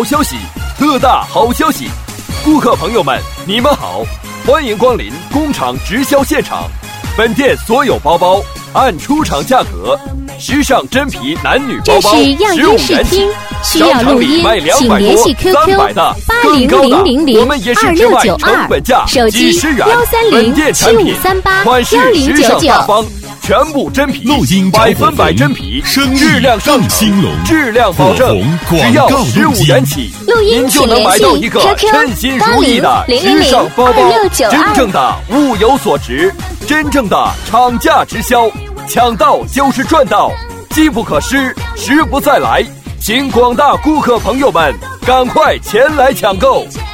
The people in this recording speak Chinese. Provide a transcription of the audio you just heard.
好消息，特大好消息！顾客朋友们，你们好，欢迎光临工厂直销现场。本店所有包包按出厂价格，时尚真皮男女包包15元起，商场里卖200多、300的，更高的我们也是只卖成本价几十元。本店产品款式时尚大方，全部真皮，100%真皮，质量上乘，质量保证，只要15元起，您就能买到一个称心如意的时尚包包。真正的物有所值，真正的厂价直销，抢到就是赚到，机不可失，时不再来，请广大顾客朋友们赶快前来抢购。